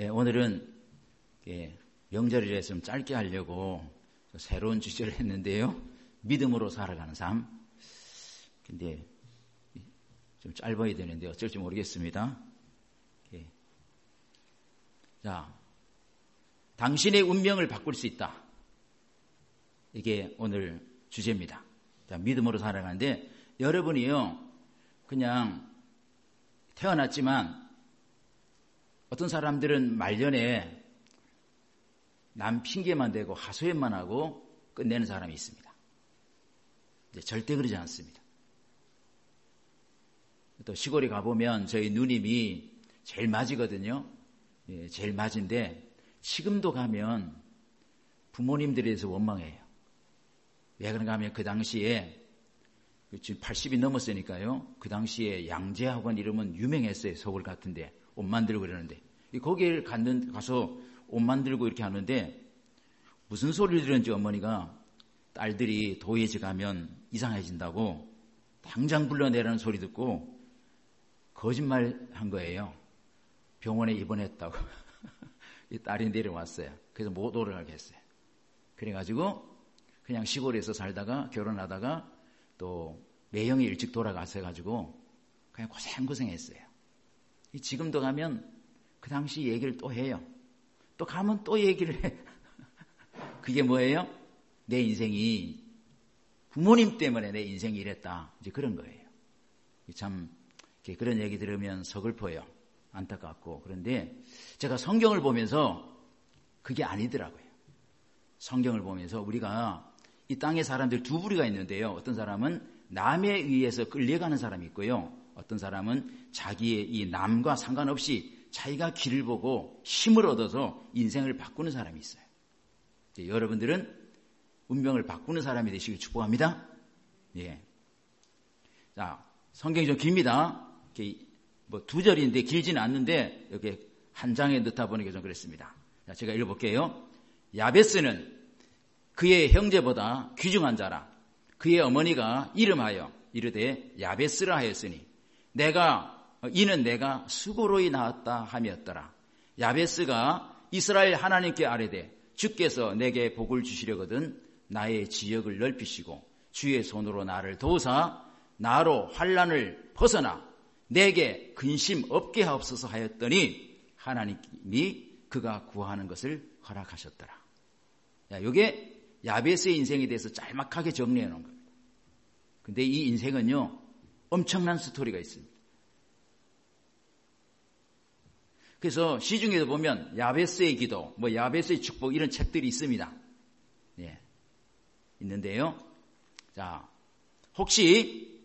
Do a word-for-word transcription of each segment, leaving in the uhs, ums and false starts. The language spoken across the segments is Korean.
예, 오늘은 예, 명절이라서 좀 짧게 하려고 새로운 주제를 했는데요. 믿음으로 살아가는 삶. 근데 좀 짧아야 되는데 어쩔지 모르겠습니다. 예. 자, 당신의 운명을 바꿀 수 있다. 이게 오늘 주제입니다. 자, 믿음으로 살아가는데 여러분이요, 그냥 태어났지만 어떤 사람들은 말년에 남 핑계만 대고 하소연만 하고 끝내는 사람이 있습니다. 이제 절대 그러지 않습니다. 또 시골에 가보면 저희 누님이 제일 맞이거든요. 예, 제일 맞은데 지금도 가면 부모님들에 대해서 원망해요. 왜 그런가 하면 그 당시에 지금 팔십이 넘었으니까요. 그 당시에 양재학원 이름은 유명했어요. 서울 같은데 옷 만들고 그러는데 거기에 갔는, 가서 옷 만들고 이렇게 하는데 무슨 소리를 들었는지 어머니가 딸들이 도예지 가면 이상해진다고 당장 불러내라는 소리 듣고 거짓말 한 거예요. 병원에 입원했다고. 이 딸이 내려왔어요. 그래서 못 오라고 했어요. 그래가지고 그냥 시골에서 살다가 결혼하다가 또 매형이 일찍 돌아가서 가지고 그냥 고생고생했어요. 지금도 가면 그 당시 얘기를 또 해요. 또 가면 또 얘기를 해. 그게 뭐예요? 내 인생이 부모님 때문에 내 인생이 이랬다. 이제 그런 거예요. 참 그런 얘기 들으면 서글퍼요. 안타깝고. 그런데 제가 성경을 보면서 그게 아니더라고요. 성경을 보면서 우리가 이 땅에 사람들 두 부류가 있는데요. 어떤 사람은 남에 의해서 끌려가는 사람이 있고요. 어떤 사람은 자기의 이 남과 상관없이 자기가 길을 보고 힘을 얻어서 인생을 바꾸는 사람이 있어요. 여러분들은 운명을 바꾸는 사람이 되시길 축복합니다. 예. 자, 성경이 좀 깁니다. 뭐 두 절인데 길지는 않는데 여기 한 장에 넣다 보니까 좀 그랬습니다. 자, 제가 읽어볼게요. 야베스는 그의 형제보다 귀중한 자라. 그의 어머니가 이름하여 이르되 야베스라 하였으니 내가 이는 내가 수고로이 낳았다 함이었더라. 야베스가 이스라엘 하나님께 아뢰되 주께서 내게 복을 주시려거든 나의 지역을 넓히시고 주의 손으로 나를 도우사 나로 환난을 벗어나 내게 근심 없게 하옵소서 하였더니 하나님이 그가 구하는 것을 허락하셨더라. 이게 야베스의 인생에 대해서 짤막하게 정리해 놓은 겁니다. 근데 이 인생은요, 엄청난 스토리가 있습니다. 그래서 시중에도 보면 야베스의 기도, 뭐 야베스의 축복 이런 책들이 있습니다. 예, 있는데요. 자, 혹시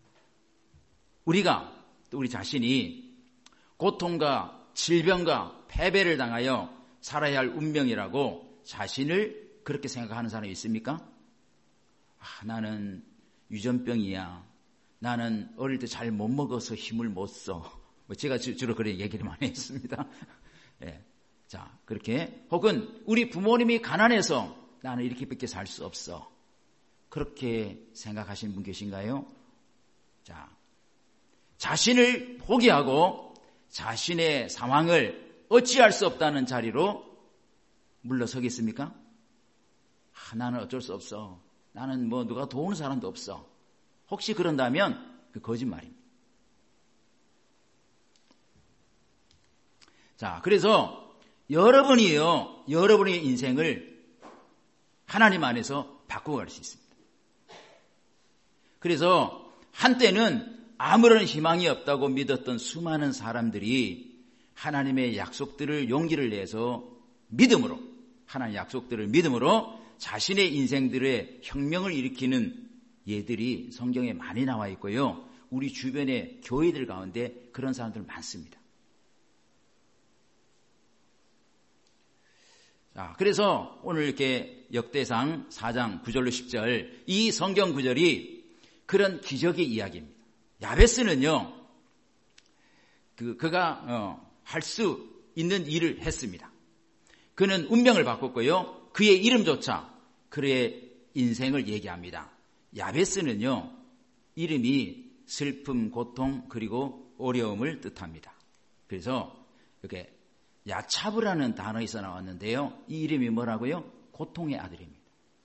우리가 또 우리 자신이 고통과 질병과 패배를 당하여 살아야 할 운명이라고 자신을 그렇게 생각하는 사람이 있습니까? 아, 나는 유전병이야. 나는 어릴 때 잘 못 먹어서 힘을 못 써. 제가 주로 그런 얘기를 많이 했습니다. 예. 자, 그렇게. 혹은 우리 부모님이 가난해서 나는 이렇게밖에 살 수 없어. 그렇게 생각하시는 분 계신가요? 자, 자신을 포기하고 자신의 상황을 어찌할 수 없다는 자리로 물러서겠습니까? 아, 나는 어쩔 수 없어. 나는 뭐 누가 도우는 사람도 없어. 혹시 그런다면 그 거짓말입니다. 자, 그래서 여러분이요, 여러분의 인생을 하나님 안에서 바꾸어 갈 수 있습니다. 그래서 한때는 아무런 희망이 없다고 믿었던 수많은 사람들이 하나님의 약속들을 용기를 내서 믿음으로, 하나님의 약속들을 믿음으로 자신의 인생들의 혁명을 일으키는 예들이 성경에 많이 나와 있고요. 우리 주변의 교회들 가운데 그런 사람들 많습니다. 자, 그래서 오늘 이렇게 역대상 사 장 구 절로 십 절 이 성경 구절이 그런 기적의 이야기입니다. 야베스는요, 그, 그가 어, 할 수 있는 일을 했습니다. 그는 운명을 바꿨고요. 그의 이름조차 그의 인생을 얘기합니다. 야베스는요, 이름이 슬픔, 고통, 그리고 어려움을 뜻합니다. 그래서 이렇게 야차브라는 단어에서 나왔는데요. 이 이름이 뭐라고요? 고통의 아들입니다.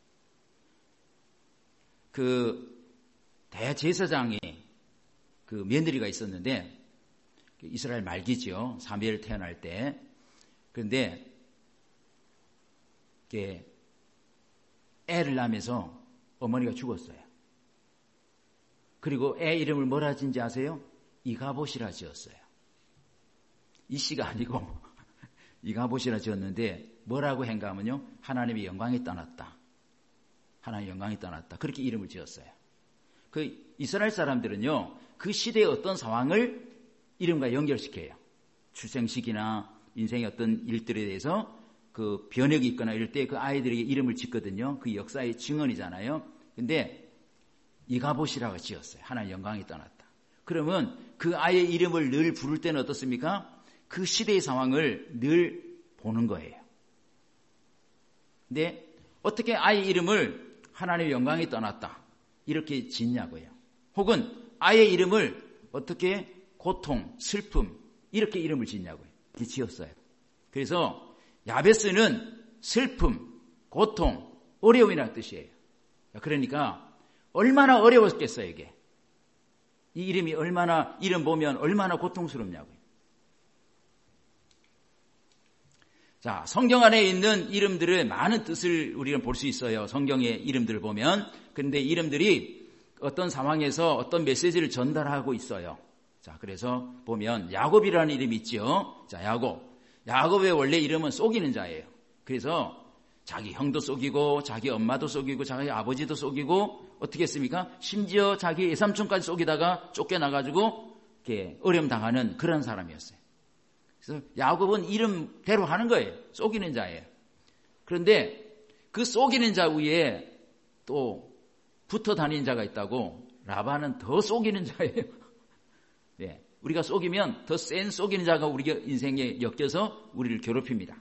그 대제사장이 그 며느리가 있었는데 이스라엘 말기죠. 사무엘 태어날 때. 그런데 애를 낳으면서 어머니가 죽었어요. 그리고 애 이름을 뭐라 지은지 아세요? 이가봇이라 지었어요. 이씨가 아니고 이가봇이라 지었는데 뭐라고 행가하면요. 하나님의 영광이 떠났다. 하나님의 영광이 떠났다. 그렇게 이름을 지었어요. 그 이스라엘 사람들은요. 그 시대의 어떤 상황을 이름과 연결시켜요. 출생시기나 인생의 어떤 일들에 대해서 그 변혁이 있거나 이럴 때 그 아이들에게 이름을 짓거든요. 그 역사의 증언이잖아요. 근데 이가봇이라고 지었어요. 하나님 영광이 떠났다. 그러면 그 아이의 이름을 늘 부를 때는 어떻습니까? 그 시대의 상황을 늘 보는 거예요. 근데 어떻게 아이 이름을 하나님의 영광이 떠났다 이렇게 짓냐고요. 혹은 아이의 이름을 어떻게 고통, 슬픔 이렇게 이름을 짓냐고요. 이렇게 지었어요. 그래서 야베스는 슬픔, 고통, 어려움이라는 뜻이에요. 그러니까 얼마나 어려웠겠어요, 이게. 이 이름이 얼마나, 이름 보면 얼마나 고통스럽냐고요. 자, 성경 안에 있는 이름들의 많은 뜻을 우리는 볼 수 있어요. 성경의 이름들을 보면. 그런데 이름들이 어떤 상황에서 어떤 메시지를 전달하고 있어요. 자, 그래서 보면 야곱이라는 이름이 있죠. 자, 야곱. 야곱의 원래 이름은 속이는 자예요. 그래서 자기 형도 속이고 자기 엄마도 속이고 자기 아버지도 속이고 어떻게 했습니까? 심지어 자기 외삼촌까지 속이다가 쫓겨나가지고 이렇게 어려움 당하는 그런 사람이었어요. 그래서 야곱은 이름대로 하는 거예요. 속이는 자예요. 그런데 그 속이는 자 위에 또 붙어 다니는 자가 있다고. 라반은 더 속이는 자예요. 네. 우리가 속이면 더 센 속이는 자가 우리 인생에 엮여서 우리를 괴롭힙니다.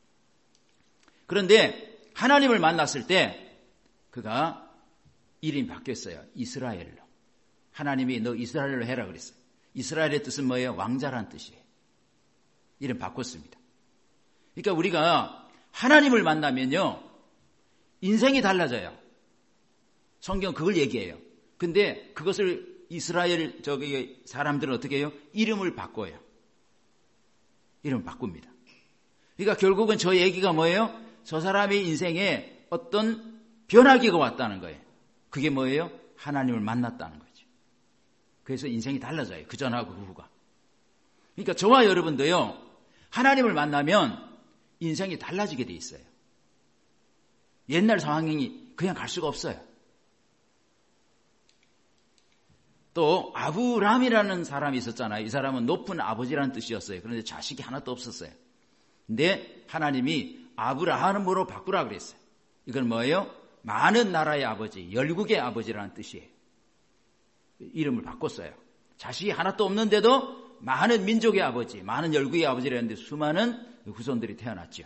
그런데 하나님을 만났을 때 그가 이름이 바뀌었어요. 이스라엘로. 하나님이 너 이스라엘로 해라 그랬어요. 이스라엘의 뜻은 뭐예요? 왕자란 뜻이에요. 이름 바꿨습니다. 그러니까 우리가 하나님을 만나면요. 인생이 달라져요. 성경 그걸 얘기해요. 근데 그것을 이스라엘 저기 사람들은 어떻게 해요? 이름을 바꿔요. 이름을 바꿉니다. 그러니까 결국은 저 얘기가 뭐예요? 저 사람의 인생에 어떤 변화기가 왔다는 거예요. 그게 뭐예요? 하나님을 만났다는 거죠. 그래서 인생이 달라져요. 그 전하고 그 후가. 그러니까 저와 여러분도요. 하나님을 만나면 인생이 달라지게 돼 있어요. 옛날 상황이 그냥 갈 수가 없어요. 또 아브람이라는 사람이 있었잖아요. 이 사람은 높은 아버지라는 뜻이었어요. 그런데 자식이 하나도 없었어요. 근데 하나님이 아브라함으로 바꾸라 그랬어요. 이건 뭐예요? 많은 나라의 아버지, 열국의 아버지라는 뜻이에요. 이름을 바꿨어요. 자식이 하나도 없는데도 많은 민족의 아버지, 많은 열국의 아버지라는데 수많은 후손들이 태어났죠.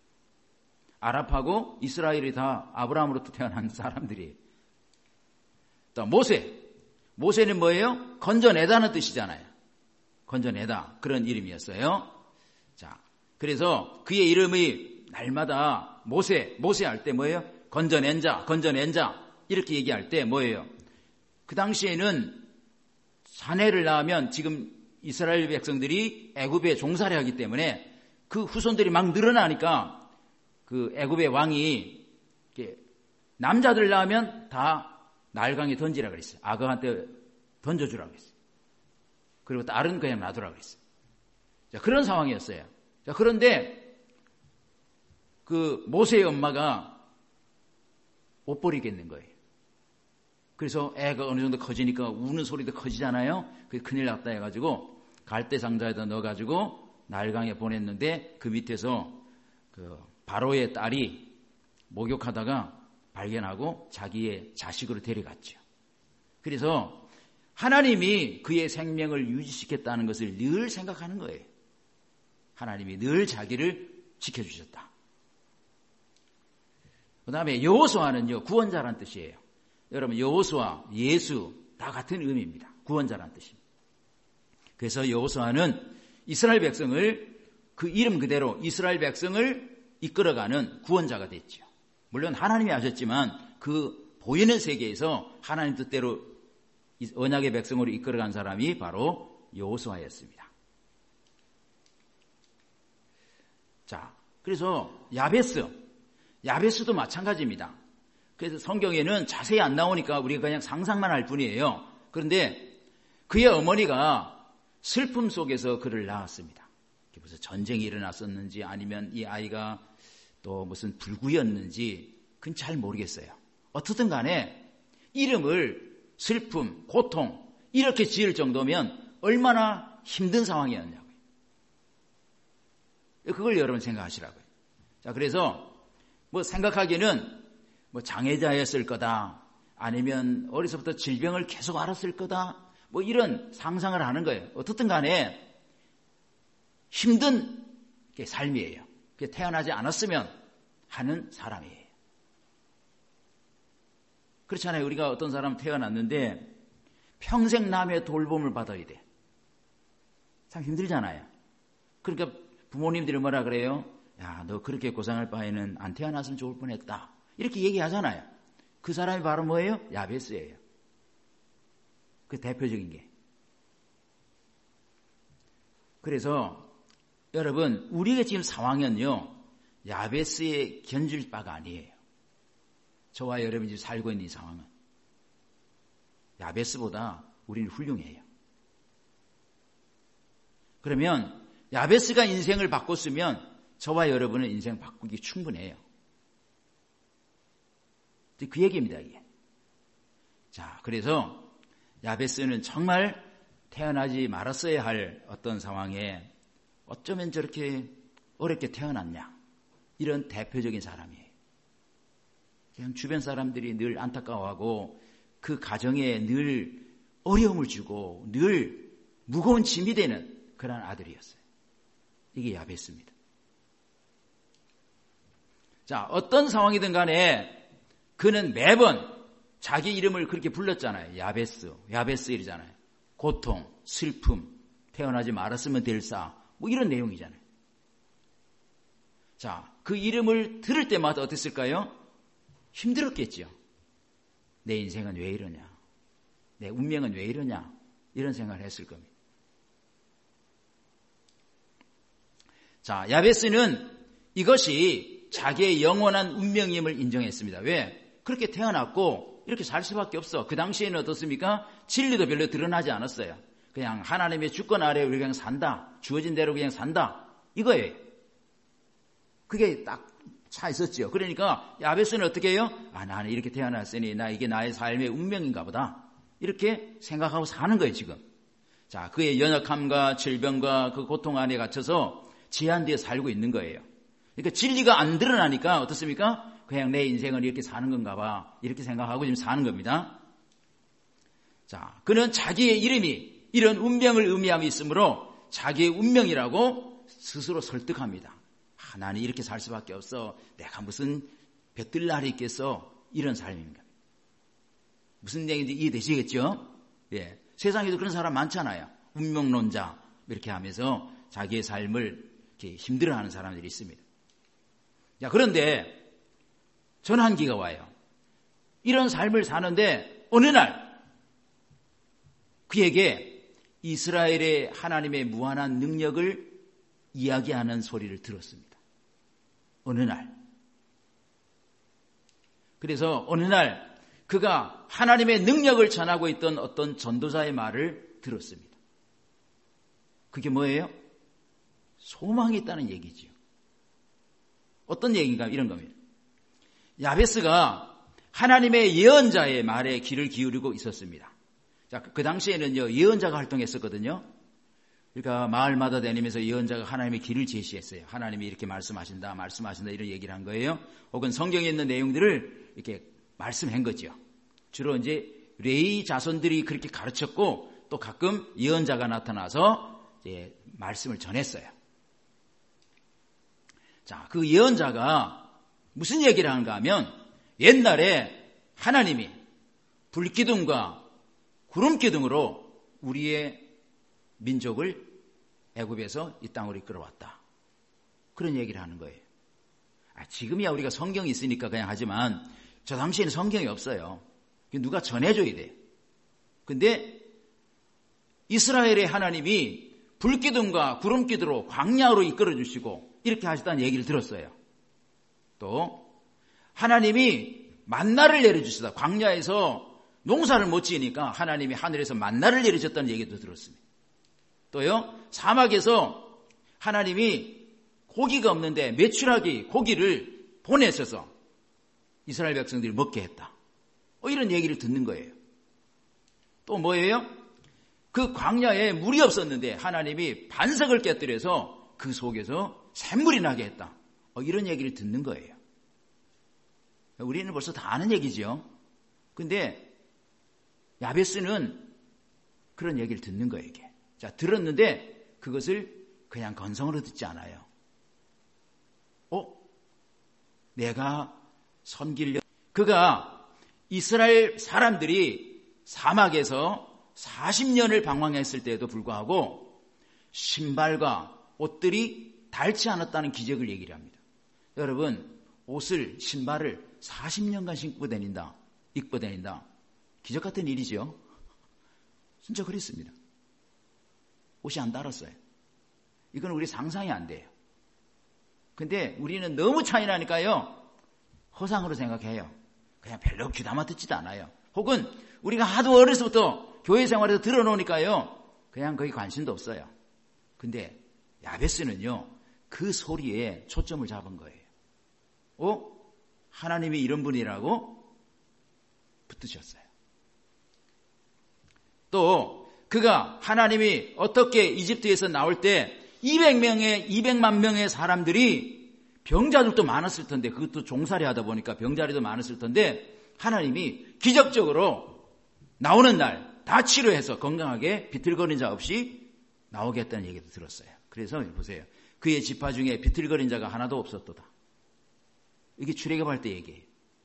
아랍하고 이스라엘이 다 아브라함으로부터 태어난 사람들이에요. 또 모세. 모세는 뭐예요? 건져내다는 뜻이잖아요. 건져내다. 그런 이름이었어요. 자, 그래서 그의 이름이 날마다 모세, 모세 할 때 뭐예요? 건져낸 자, 건져낸 자. 이렇게 얘기할 때 뭐예요? 그 당시에는 사내를 낳으면 지금 이스라엘 백성들이 애굽에 종살이 하기 때문에 그 후손들이 막 늘어나니까 그 애굽의 왕이 남자들 낳으면 다 날강에 던지라 그랬어요. 아그한테 던져주라 그랬어요. 그리고 딸은 그냥 놔두라 그랬어요. 자, 그런 상황이었어요. 자, 그런데 그 모세의 엄마가 못 버리겠는 거예요. 그래서 애가 어느 정도 커지니까 우는 소리도 커지잖아요. 그게 큰일 났다 해가지고 갈대 상자에다 넣어가지고 날강에 보냈는데 그 밑에서 그 바로의 딸이 목욕하다가 발견하고 자기의 자식으로 데려갔죠. 그래서 하나님이 그의 생명을 유지시켰다는 것을 늘 생각하는 거예요. 하나님이 늘 자기를 지켜주셨다. 그 다음에 여호수아는요, 구원자란 뜻이에요. 여러분, 여호수아, 예수 다 같은 의미입니다. 구원자란 뜻입니다. 그래서 여호수아는 이스라엘 백성을 그 이름 그대로 이스라엘 백성을 이끌어가는 구원자가 됐죠. 물론 하나님이 하셨지만 그 보이는 세계에서 하나님 뜻대로 언약의 백성으로 이끌어간 사람이 바로 여호수아였습니다. 자, 그래서 야베스, 야베스도 마찬가지입니다. 그래서 성경에는 자세히 안 나오니까 우리가 그냥 상상만 할 뿐이에요. 그런데 그의 어머니가 슬픔 속에서 그를 낳았습니다. 무슨 전쟁이 일어났었는지 아니면 이 아이가 또 무슨 불구였는지 그건 잘 모르겠어요. 어떻든 간에 이름을 슬픔, 고통 이렇게 지을 정도면 얼마나 힘든 상황이었냐고요. 그걸 여러분 생각하시라고요. 자, 그래서 뭐 생각하기에는 뭐 장애자였을 거다, 아니면 어려서부터 질병을 계속 앓았을 거다, 뭐 이런 상상을 하는 거예요. 어떻든 간에 힘든 삶이에요. 태어나지 않았으면 하는 사람이에요. 그렇잖아요. 우리가 어떤 사람 태어났는데 평생 남의 돌봄을 받아야 돼. 참 힘들잖아요. 그러니까 부모님들이 뭐라 그래요? 야, 너 그렇게 고생할 바에는 안 태어났으면 좋을 뻔했다. 이렇게 얘기하잖아요. 그 사람이 바로 뭐예요? 야베스예요. 그 대표적인 게. 그래서 여러분, 우리의 지금 상황은요, 야베스에 견줄 바가 아니에요. 저와 여러분이 지금 살고 있는 이 상황은 야베스보다 우리는 훌륭해요. 그러면 야베스가 인생을 바꿨으면 저와 여러분은 인생 바꾸기 충분해요. 그 얘기입니다, 이게. 자, 그래서 야베스는 정말 태어나지 말았어야 할 어떤 상황에 어쩌면 저렇게 어렵게 태어났냐, 이런 대표적인 사람이에요. 그냥 주변 사람들이 늘 안타까워하고 그 가정에 늘 어려움을 주고 늘 무거운 짐이 되는 그런 아들이었어요. 이게 야베스입니다. 자, 어떤 상황이든 간에 그는 매번 자기 이름을 그렇게 불렀잖아요. 야베스, 야베스 이러잖아요. 고통, 슬픔, 태어나지 말았으면 될 사, 뭐 이런 내용이잖아요. 자, 그 이름을 들을 때마다 어땠을까요? 힘들었겠죠. 내 인생은 왜 이러냐, 내 운명은 왜 이러냐, 이런 생각을 했을 겁니다. 자, 야베스는 이것이 자기의 영원한 운명임을 인정했습니다. 왜? 그렇게 태어났고 이렇게 살 수밖에 없어. 그 당시에는 어떻습니까? 진리도 별로 드러나지 않았어요. 그냥 하나님의 주권 아래 우리가 그냥 산다, 주어진 대로 그냥 산다, 이거예요. 그게 딱 차 있었죠. 그러니까 야베스는 어떻게 해요? 아, 나는 이렇게 태어났으니 나 이게 나의 삶의 운명인가 보다, 이렇게 생각하고 사는 거예요, 지금. 자, 그의 연약함과 질병과 그 고통 안에 갇혀서 제한되어 살고 있는 거예요. 그러니까 진리가 안 드러나니까 어떻습니까? 그냥 내 인생은 이렇게 사는 건가 봐, 이렇게 생각하고 지금 사는 겁니다. 자, 그는 자기의 이름이 이런 운명을 의미함이 있으므로 자기의 운명이라고 스스로 설득합니다. 아, 나는 이렇게 살 수밖에 없어. 내가 무슨 볕들 날이 있겠어. 이런 삶입니다. 무슨 얘기인지 이해되시겠죠? 예. 세상에도 그런 사람 많잖아요. 운명론자 이렇게 하면서 자기의 삶을 이렇게 힘들어하는 사람들이 있습니다. 자, 그런데 전환기가 와요. 이런 삶을 사는데 어느 날 그에게 이스라엘의 하나님의 무한한 능력을 이야기하는 소리를 들었습니다. 어느 날. 그래서 어느 날 그가 하나님의 능력을 전하고 있던 어떤 전도자의 말을 들었습니다. 그게 뭐예요? 소망이 있다는 얘기죠. 어떤 얘기인가? 이런 겁니다. 야베스가 하나님의 예언자의 말에 귀를 기울이고 있었습니다. 자, 그 당시에는요, 예언자가 활동했었거든요. 그러니까 마을마다 다니면서 예언자가 하나님의 길을 제시했어요. 하나님이 이렇게 말씀하신다, 말씀하신다, 이런 얘기를 한 거예요. 혹은 성경에 있는 내용들을 이렇게 말씀한 거죠. 주로 이제 레위 자손들이 그렇게 가르쳤고, 또 가끔 예언자가 나타나서 이제 말씀을 전했어요. 자, 그 예언자가 무슨 얘기를 하는가 하면, 옛날에 하나님이 불기둥과 구름기둥으로 우리의 민족을 애굽에서 이 땅으로 이끌어왔다. 그런 얘기를 하는 거예요. 아, 지금이야 우리가 성경이 있으니까 그냥 하지만 저 당시에는 성경이 없어요. 누가 전해줘야 돼요. 근데 이스라엘의 하나님이 불기둥과 구름기둥으로 광야로 이끌어주시고 이렇게 하시다는 얘기를 들었어요. 또 하나님이 만나를 내려주시다. 광야에서 농사를 못 지으니까 하나님이 하늘에서 만나를 내리셨다는 얘기도 들었습니다. 또요, 사막에서 하나님이 고기가 없는데 메추라기 고기를 보내셔서 이스라엘 백성들이 먹게 했다. 어, 이런 얘기를 듣는 거예요. 또 뭐예요? 그 광야에 물이 없었는데 하나님이 반석을 깨뜨려서 그 속에서 샘물이 나게 했다. 어, 이런 얘기를 듣는 거예요. 우리는 벌써 다 아는 얘기죠. 근데 야베스는 그런 얘기를 듣는 거예요. 이게. 자, 들었는데 그것을 그냥 건성으로 듣지 않아요. 어? 내가 섬기려. 그가 이스라엘 사람들이 사막에서 사십 년을 방황했을 때에도 불구하고 신발과 옷들이 닳지 않았다는 기적을 얘기를 합니다. 여러분, 옷을, 신발을 사십 년간 신고 다닌다, 입고 다닌다. 기적 같은 일이죠. 진짜 그랬습니다. 옷이 안 닳았어요. 이건 우리 상상이 안 돼요. 근데 우리는 너무 차이 나니까요, 허상으로 생각해요. 그냥 별로 귀담아 듣지도 않아요. 혹은 우리가 하도 어려서부터 교회 생활에서 들어놓으니까요, 그냥 거기 관심도 없어요. 근데 야베스는요, 그 소리에 초점을 잡은 거예요. 어? 하나님이 이런 분이라고 붙드셨어요. 또 그가 하나님이 어떻게 이집트에서 나올 때 이백 명의 이백만 명의 사람들이 병자들도 많았을 텐데, 그것도 종살이 하다 보니까 병자리도 많았을 텐데 하나님이 기적적으로 나오는 날 다 치료해서 건강하게 비틀거린 자 없이 나오게 했다는 얘기도 들었어요. 그래서 보세요. 그의 지파 중에 비틀거린 자가 하나도 없었도다. 이게 출애굽할 때 얘기예요.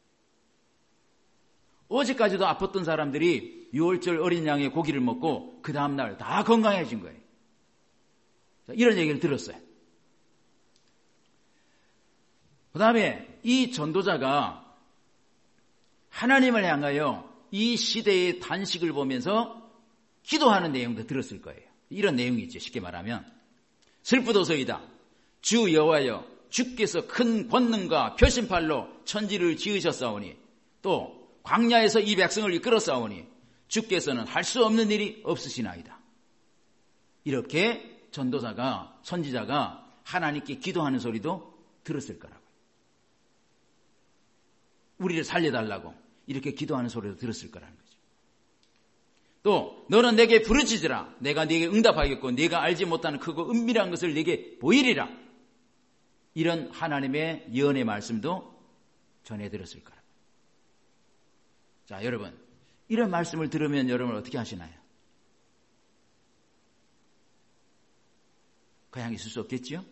어제까지도 아팠던 사람들이 유월절 어린 양의 고기를 먹고 그 다음날 다 건강해진 거예요. 이런 얘기를 들었어요. 그 다음에 이 전도자가 하나님을 향하여 이 시대의 단식을 보면서 기도하는 내용도 들었을 거예요. 이런 내용이 있죠. 쉽게 말하면 슬프도소이다. 주 여호와여, 주께서 큰 권능과 표심팔로 천지를 지으셨사오니 또 광야에서 이 백성을 이끌었사오니 주께서는 할 수 없는 일이 없으시나이다. 이렇게 전도자가, 선지자가 하나님께 기도하는 소리도 들었을 거라고요. 우리를 살려달라고 이렇게 기도하는 소리도 들었을 거라는 거죠. 또 너는 내게 부르짖으라. 내가 네게 응답하겠고 네가 알지 못하는 크고 은밀한 것을 네게 보이리라. 이런 하나님의 예언의 말씀도 전해드렸을 거라고요. 자, 여러분, 이런 말씀을 들으면 여러분 어떻게 하시나요? 그냥 있을 수 없겠지요?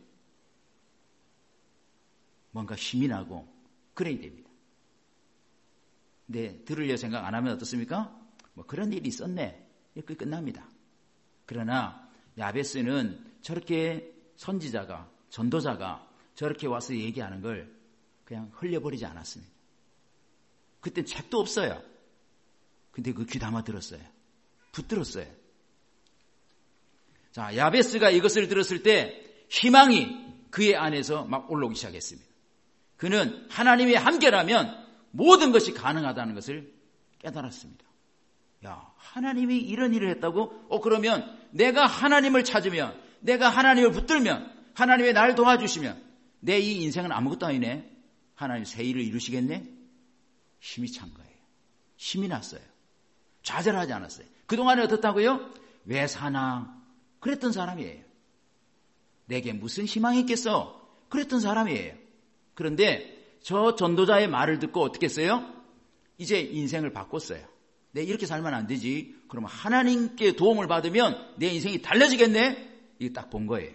뭔가 힘이 나고 그래야 됩니다. 근데 들으려 생각 안 하면 어떻습니까? 뭐 그런 일이 있었네. 이렇게 끝납니다. 그러나 야베스는 저렇게 선지자가, 전도자가 저렇게 와서 얘기하는 걸 그냥 흘려버리지 않았습니다. 그때 책도 없어요. 근데 그 귀 담아 들었어요. 붙들었어요. 자, 야베스가 이것을 들었을 때 희망이 그의 안에서 막 올라오기 시작했습니다. 그는 하나님이 함께라면 모든 것이 가능하다는 것을 깨달았습니다. 야, 하나님이 이런 일을 했다고? 어, 그러면 내가 하나님을 찾으면, 내가 하나님을 붙들면, 하나님이 날 도와주시면 내 이 인생은 아무것도 아니네. 하나님 새 일을 이루시겠네? 힘이 찬 거예요. 힘이 났어요. 좌절하지 않았어요. 그동안에 어떻다고요? 왜 사나? 그랬던 사람이에요. 내게 무슨 희망이 있겠어? 그랬던 사람이에요. 그런데 저 전도자의 말을 듣고 어떻게 했어요? 이제 인생을 바꿨어요. 내 이렇게 살면 안 되지. 그러면 하나님께 도움을 받으면 내 인생이 달라지겠네? 이게 딱 본 거예요.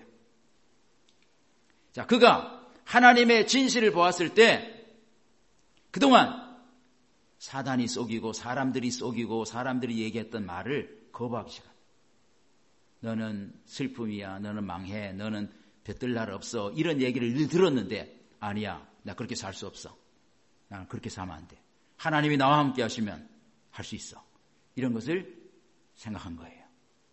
자, 그가 하나님의 진실을 보았을 때 그동안 사단이 속이고 사람들이 속이고 사람들이 얘기했던 말을 거부하기 시작합니다. 너는 슬픔이야. 너는 망해. 너는 뱉을 날 없어. 이런 얘기를 늘 들었는데 아니야. 나 그렇게 살 수 없어. 나는 그렇게 살면 안 돼. 하나님이 나와 함께 하시면 할 수 있어. 이런 것을 생각한 거예요.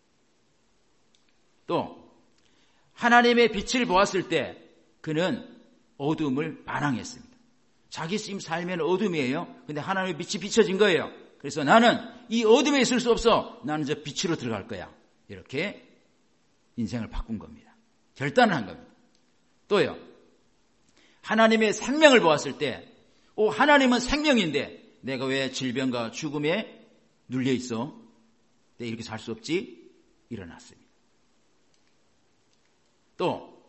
또 하나님의 빛을 보았을 때 그는 어둠을 반항했습니다. 자기 삶은 어둠이에요. 근데 하나님의 빛이 비춰진 거예요. 그래서 나는 이 어둠에 있을 수 없어. 나는 저 빛으로 들어갈 거야. 이렇게 인생을 바꾼 겁니다. 결단을 한 겁니다. 또요. 하나님의 생명을 보았을 때 오, 하나님은 생명인데 내가 왜 질병과 죽음에 눌려 있어? 내가 이렇게 살 수 없지? 일어났습니다. 또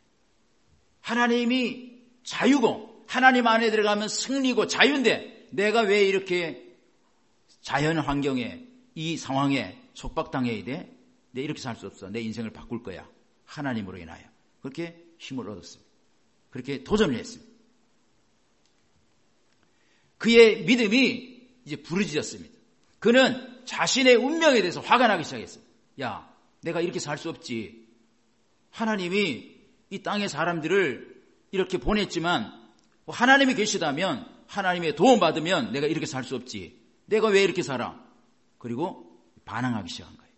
하나님이 자유고 하나님 안에 들어가면 승리고 자유인데 내가 왜 이렇게 자연 환경에 이 상황에 속박당해야 돼? 내가 이렇게 살 수 없어. 내 인생을 바꿀 거야. 하나님으로 인하여. 그렇게 힘을 얻었습니다. 그렇게 도전을 했습니다. 그의 믿음이 이제 부르짖었습니다. 그는 자신의 운명에 대해서 화가 나기 시작했어요. 야, 내가 이렇게 살 수 없지. 하나님이 이 땅의 사람들을 이렇게 보냈지만 하나님이 계시다면 하나님의 도움 받으면 내가 이렇게 살 수 없지. 내가 왜 이렇게 살아? 그리고 반항하기 시작한 거예요.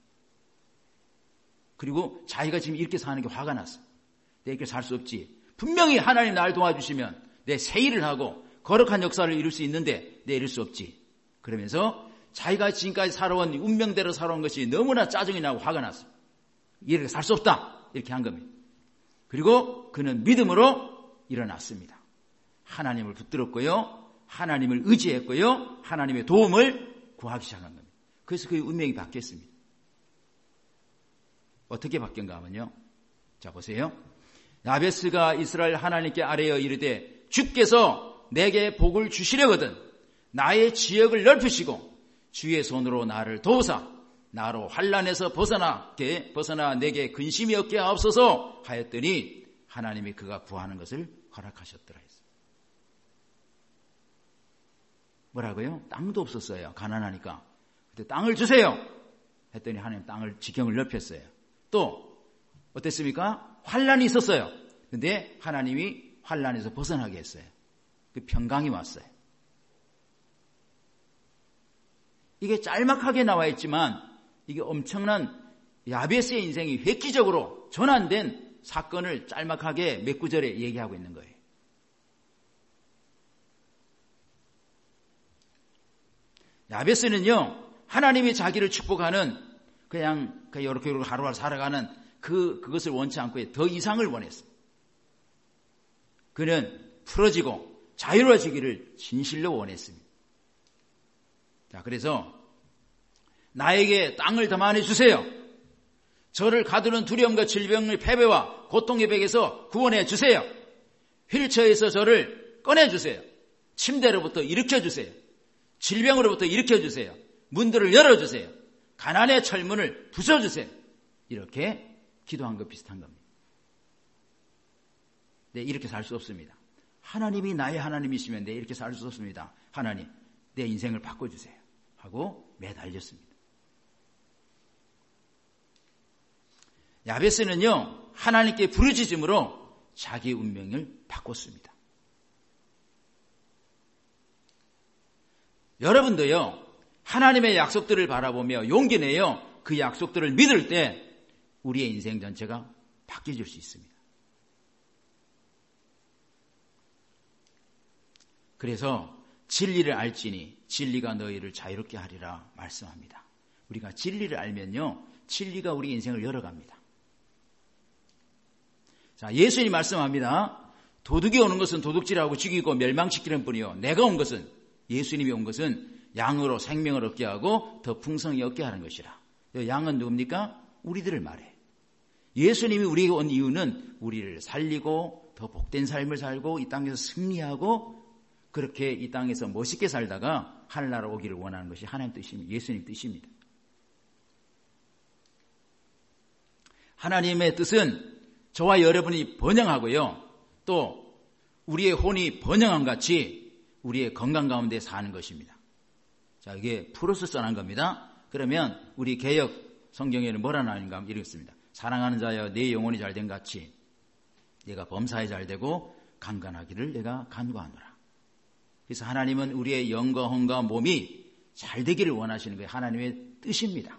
그리고 자기가 지금 이렇게 사는 게 화가 났어요. 내가 이렇게 살 수 없지. 분명히 하나님 나를 도와주시면 내 새 일을 하고 거룩한 역사를 이룰 수 있는데 내 이룰 수 없지. 그러면서 자기가 지금까지 살아온 운명대로 살아온 것이 너무나 짜증이 나고 화가 났어요. 이렇게 살 수 없다. 이렇게 한 겁니다. 그리고 그는 믿음으로 일어났습니다. 하나님을 붙들었고요. 하나님을 의지했고요. 하나님의 도움을 구하기 시작한 겁니다. 그래서 그의 운명이 바뀌었습니다. 어떻게 바뀐가 하면요. 자, 보세요. 야베스가 이스라엘 하나님께 아뢰어 이르되 주께서 내게 복을 주시려거든 나의 지역을 넓히시고 주의 손으로 나를 도우사 나로 환난에서 벗어나게 벗어나 내게 근심이 없게 하옵소서 하였더니 하나님이 그가 구하는 것을 허락하셨더라 했어요. 뭐라고요? 땅도 없었어요. 가난하니까. 그때 땅을 주세요 했더니 하나님 땅을 지경을 넓혔어요. 또 어땠습니까? 환난이 있었어요. 근데 하나님이 환난에서 벗어나게 했어요. 그 평강이 왔어요. 이게 짤막하게 나와 있지만 이게 엄청난 야베스의 인생이 획기적으로 전환된 사건을 짤막하게 몇 구절에 얘기하고 있는 거예요. 야베스는요, 하나님이 자기를 축복하는 그냥 이렇게 하루하루 살아가는 그, 그것을 원치 않고 더 이상을 원했어요. 그는 풀어지고 자유로워지기를 진실로 원했습니다. 자, 그래서 나에게 땅을 더 많이 주세요. 저를 가두는 두려움과 질병의 패배와 고통의 벽에서 구원해 주세요. 휠체어에서 저를 꺼내주세요. 침대로부터 일으켜주세요. 질병으로부터 일으켜주세요. 문들을 열어주세요. 가난의 철문을 부숴주세요. 이렇게 기도한 것 비슷한 겁니다. 네, 이렇게 살 수 없습니다. 하나님이 나의 하나님이시면 네, 이렇게 살 수 없습니다. 하나님, 내 인생을 바꿔주세요. 하고 매달렸습니다. 야베스는요, 하나님께 부르짖음으로 자기 운명을 바꿨습니다. 여러분도요, 하나님의 약속들을 바라보며 용기 내요 그 약속들을 믿을 때 우리의 인생 전체가 바뀌어질 수 있습니다. 그래서 진리를 알지니 진리가 너희를 자유롭게 하리라 말씀합니다. 우리가 진리를 알면요, 진리가 우리 인생을 열어갑니다. 자, 예수님이 말씀합니다. 도둑이 오는 것은 도둑질하고 죽이고 멸망시키는 뿐이요, 내가 온 것은, 예수님이 온 것은 양으로 생명을 얻게 하고 더 풍성히 얻게 하는 것이라. 양은 누굽니까? 우리들을 말해. 예수님이 우리에게 온 이유는 우리를 살리고 더 복된 삶을 살고 이 땅에서 승리하고 그렇게 이 땅에서 멋있게 살다가 하늘나라 오기를 원하는 것이 하나님 뜻입니다. 예수님 뜻입니다. 하나님의 뜻은 저와 여러분이 번영하고요, 또 우리의 혼이 번영한 같이 우리의 건강 가운데 사는 것입니다. 자, 이게 프로스 써난 겁니다. 그러면 우리 개역 성경에는 뭐라 나오는가 하면 이렇습니다. 사랑하는 자여 내 영혼이 잘된 같이 내가 범사에 잘 되고 강건하기를 내가 간구하노라. 그래서 하나님은 우리의 영과 혼과 몸이 잘 되기를 원하시는 게 하나님의 뜻입니다.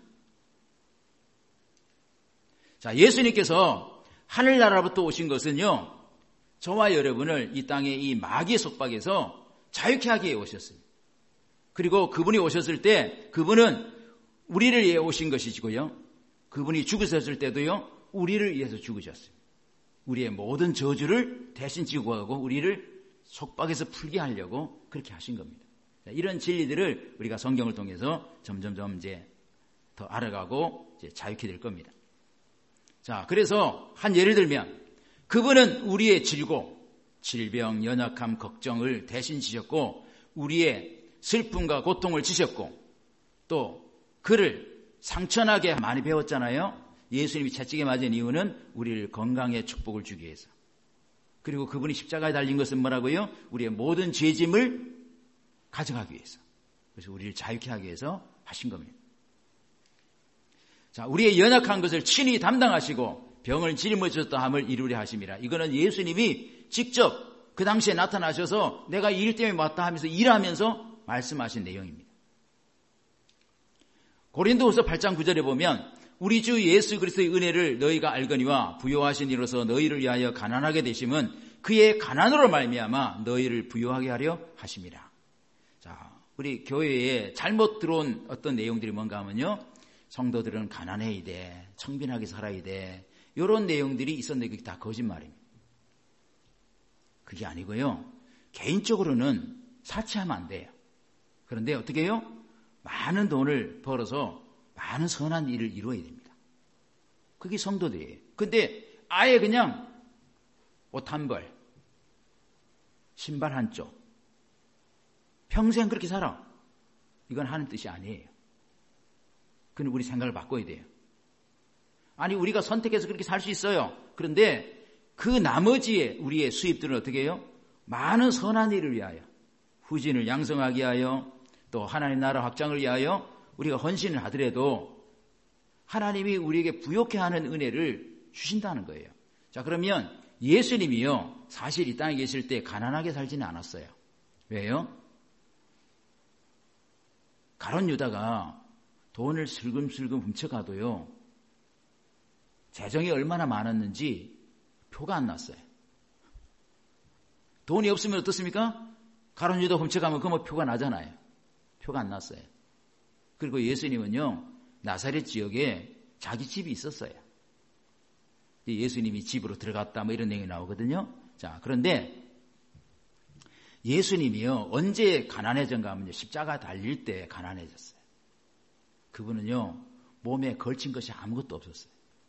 자, 예수님께서 하늘나라부터 오신 것은요, 저와 여러분을 이 땅의 이 마귀의 속박에서 자유케 하기 위해 오셨습니다. 그리고 그분이 오셨을 때 그분은 우리를 위해 오신 것이고요. 그분이 죽으셨을 때도요, 우리를 위해서 죽으셨어요. 우리의 모든 저주를 대신 지고 가고 우리를 속박에서 풀게 하려고 그렇게 하신 겁니다. 이런 진리들을 우리가 성경을 통해서 점점점 이제 더 알아가고 이제 자유케 될 겁니다. 자, 그래서 한 예를 들면 그분은 우리의 질고, 질병, 연약함, 걱정을 대신 지셨고 우리의 슬픔과 고통을 지셨고 또 그를 상처나게 많이 배웠잖아요. 예수님이 채찍에 맞은 이유는 우리를 건강의 축복을 주기 위해서. 그리고 그분이 십자가에 달린 것은 뭐라고요? 우리의 모든 죄짐을 가져가기 위해서. 그래서 우리를 자유케 하기 위해서 하신 겁니다. 자, 우리의 연약한 것을 친히 담당하시고 병을 짊어지셨다 함을 이루려 하심이라. 이거는 예수님이 직접 그 당시에 나타나셔서 내가 이 일 때문에 왔다 하면서 일하면서 말씀하신 내용입니다. 고린도후서 팔 장 구 절에 보면 우리 주 예수 그리스도의 은혜를 너희가 알거니와 부요하신 이로서 너희를 위하여 가난하게 되심은 그의 가난으로 말미암아 너희를 부요하게 하려 하심이라. 자, 우리 교회에 잘못 들어온 어떤 내용들이 뭔가 하면요, 성도들은 가난해야 돼, 청빈하게 살아야 돼, 이런 내용들이 있었는데 그게 다 거짓말입니다. 그게 아니고요, 개인적으로는 사치하면 안 돼요. 그런데 어떻게 해요? 많은 돈을 벌어서 많은 선한 일을 이루어야 됩니다. 그게 성도들이에요. 근데 아예 그냥 옷 한 벌, 신발 한 쪽, 평생 그렇게 살아. 이건 하는 뜻이 아니에요. 그건 우리 생각을 바꿔야 돼요. 아니, 우리가 선택해서 그렇게 살 수 있어요. 그런데 그 나머지의 우리의 수입들은 어떻게 해요? 많은 선한 일을 위하여, 후진을 양성하게 하여, 또 하나님 나라 확장을 위하여 우리가 헌신을 하더라도 하나님이 우리에게 부욕해 하는 은혜를 주신다는 거예요. 자, 그러면 예수님이요, 사실 이 땅에 계실 때 가난하게 살지는 않았어요. 왜요? 가룟 유다가 돈을 슬금슬금 훔쳐가도요, 재정이 얼마나 많았는지 표가 안 났어요. 돈이 없으면 어떻습니까? 가룟 유다 훔쳐가면 그 뭐 표가 나잖아요. 표가 안 났어요. 그리고 예수님은요, 나사렛 지역에 자기 집이 있었어요. 예수님이 집으로 들어갔다 뭐 이런 내용이 나오거든요. 자, 그런데 예수님이요, 언제 가난해졌는가 하면요, 십자가 달릴 때 가난해졌어요. 그분은요, 몸에 걸친 것이 아무것도 없었어요.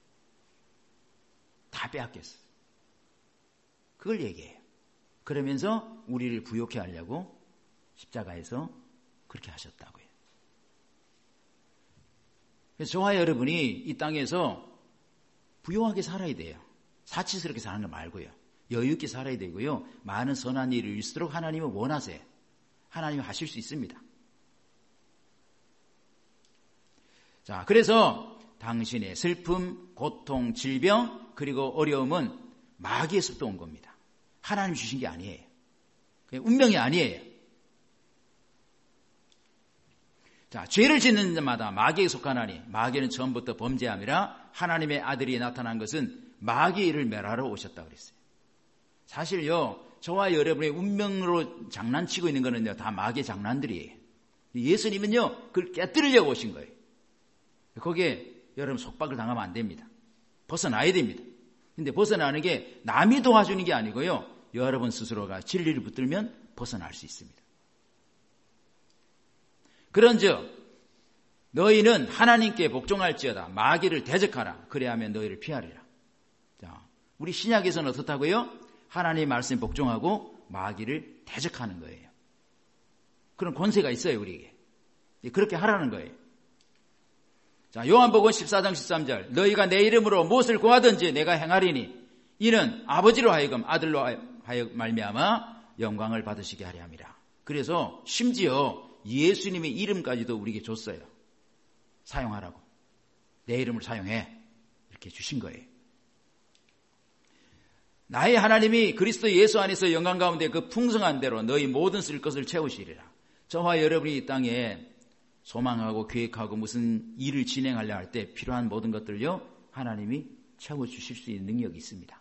다 빼앗겼어요. 그걸 얘기해요. 그러면서 우리를 부욕해 하려고 십자가에서 그렇게 하셨다고요. 그래서 저와 여러분이 이 땅에서 부유하게 살아야 돼요. 사치스럽게 사는 거 말고요. 여유 있게 살아야 되고요. 많은 선한 일을 일수록 하나님은 원하세요. 하나님은 하실 수 있습니다. 자, 그래서 당신의 슬픔, 고통, 질병, 그리고 어려움은 마귀에서부터 온 겁니다. 하나님 주신 게 아니에요. 운명이 아니에요. 자, 죄를 짓는 자마다 마귀에 속하나니, 마귀는 처음부터 범죄함이라 하나님의 아들이 나타난 것은 마귀의 일을 멸하러 오셨다고 그랬어요. 사실요, 저와 여러분의 운명으로 장난치고 있는 거는요, 다 마귀의 장난들이에요. 예수님은요, 그걸 깨뜨리려고 오신 거예요. 거기에 여러분 속박을 당하면 안 됩니다. 벗어나야 됩니다. 근데 벗어나는 게 남이 도와주는 게 아니고요, 여러분 스스로가 진리를 붙들면 벗어날 수 있습니다. 그런즉 너희는 하나님께 복종할지어다. 마귀를 대적하라. 그래야하면 너희를 피하리라. 자, 우리 신약에서는 어떻다고요? 하나님의 말씀에 복종하고 마귀를 대적하는 거예요. 그런 권세가 있어요, 우리에게. 그렇게 하라는 거예요. 자, 요한복음 십사 장 십삼 절. 너희가 내 이름으로 무엇을 구하든지 내가 행하리니 이는 아버지로 하여금 아들로 하여 말미암아 영광을 받으시게 하려 함이라. 그래서 심지어 예수님의 이름까지도 우리에게 줬어요. 사용하라고. 내 이름을 사용해. 이렇게 주신 거예요. 나의 하나님이 그리스도 예수 안에서 영광 가운데 그 풍성한 대로 너희 모든 쓸 것을 채우시리라. 저와 여러분이 이 땅에 소망하고 계획하고 무슨 일을 진행하려 할 때 필요한 모든 것들요, 하나님이 채워주실 수 있는 능력이 있습니다.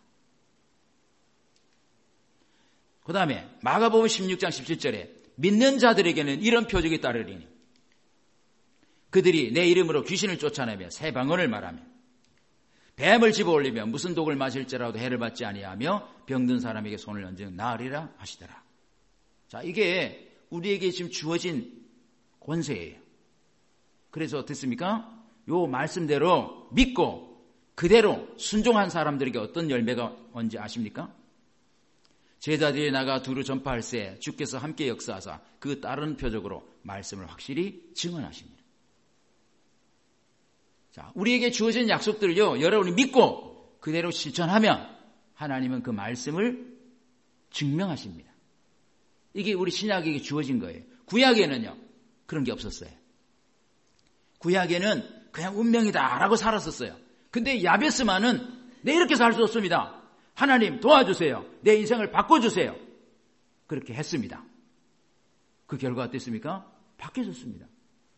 그 다음에 마가복음 십육 장 십칠 절에 믿는 자들에게는 이런 표적이 따르리니 그들이 내 이름으로 귀신을 쫓아내며 새 방언을 말하며 뱀을 집어올리며 무슨 독을 마실지라도 해를 받지 아니하며 병든 사람에게 손을 얹으면 나으리라 하시더라. 자, 이게 우리에게 지금 주어진 권세예요. 그래서 어떻습니까? 요 말씀대로 믿고 그대로 순종한 사람들에게 어떤 열매가 온지 아십니까? 제자들이 나가 두루 전파할세 주께서 함께 역사하사 그 따르는 표적으로 말씀을 확실히 증언하십니다. 자, 우리에게 주어진 약속들을요, 여러분이 믿고 그대로 실천하면 하나님은 그 말씀을 증명하십니다. 이게 우리 신약에게 주어진 거예요. 구약에는요, 그런 게 없었어요. 구약에는 그냥 운명이다라고 살았었어요. 근데 야베스만은 내 이렇게 살 수 없습니다. 하나님 도와주세요. 내 인생을 바꿔주세요. 그렇게 했습니다. 그 결과 어땠습니까? 바뀌어졌습니다.